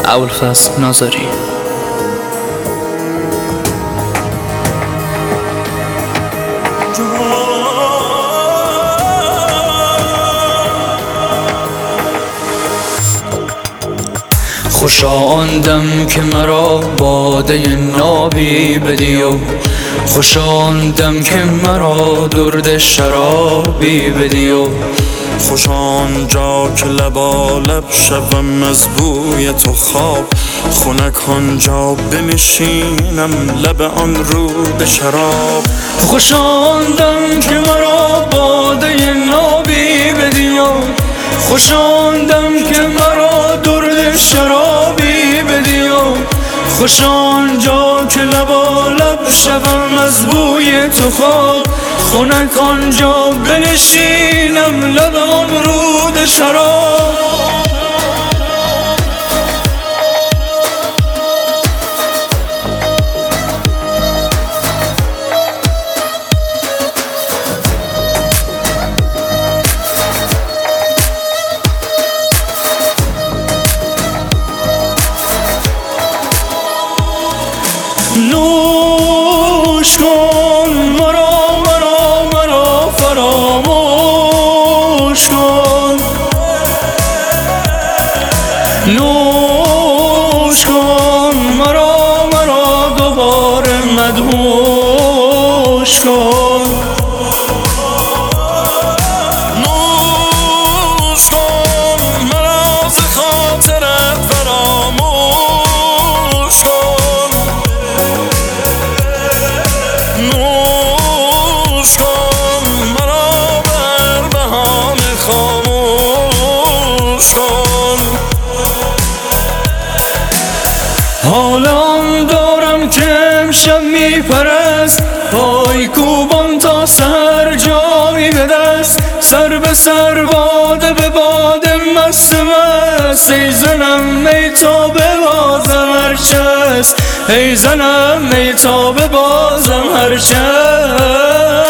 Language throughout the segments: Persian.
ابوالفضل ناظری. خوشا آن دم که مرا باده نابی بدی و خوشا آن دم که مرا درد شرابی بدی و خوش آنجا که لبالب شوم از بوی تو خواب، خنک آنجا بنشینم لب آن رود شراب. خوش آن دم که مرا باده نابی بدی و خوش آن دم که مرا درد شرابی بدی و خوش آنجا که لبالب شوم از بوی تو خواب، خنک آنجا بنشینم لب آن رود شراب. نوش کن مرا مرا مرا فراموش کن، نوش کن مرا مرا دوباره مدهوش کن، نوش کن مرا ز خاطرت فراموش کن، نوش کن مرا بر بهانه خاموش کن. حالم دارم که امشب میپرست، پای کوبان تا سر جامی به دست، سر به سر باده به باده مست مست. ای زنم می تا به بازم هرچست، ای زنم می تا به بازم هرچست.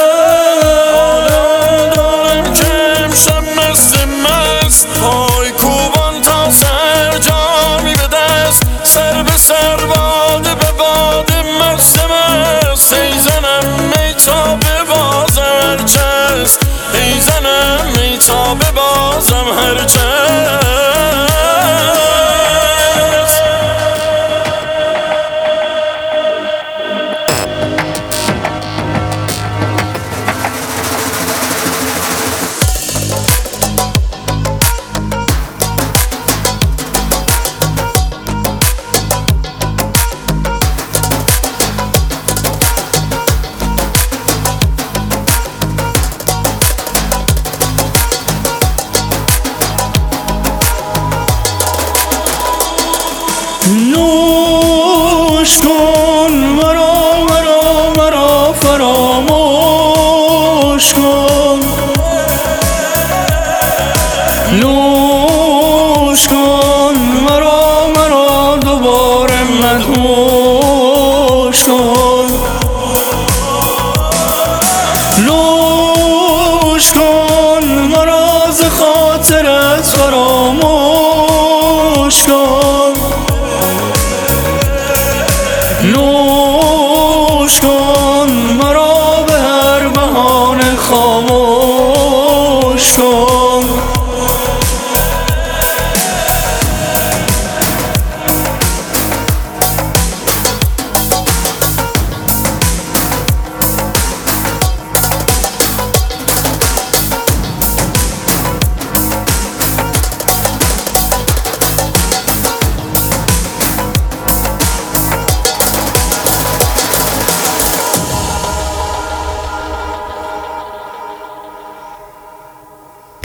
دارم که امشب مست مست، پای کوبان تا سر جامی به دست، سر به سر باده به باده مست مست. ای زنم می تا به بازم هرچست، ای زنم می تا به بازم هرچست. نوش کن مرا مرا مرا فراموش کن، نوش کن مرا مرا دوباره مدهوش کن، نوش کن مرا ز خاطرت فراموش کن، نوش کن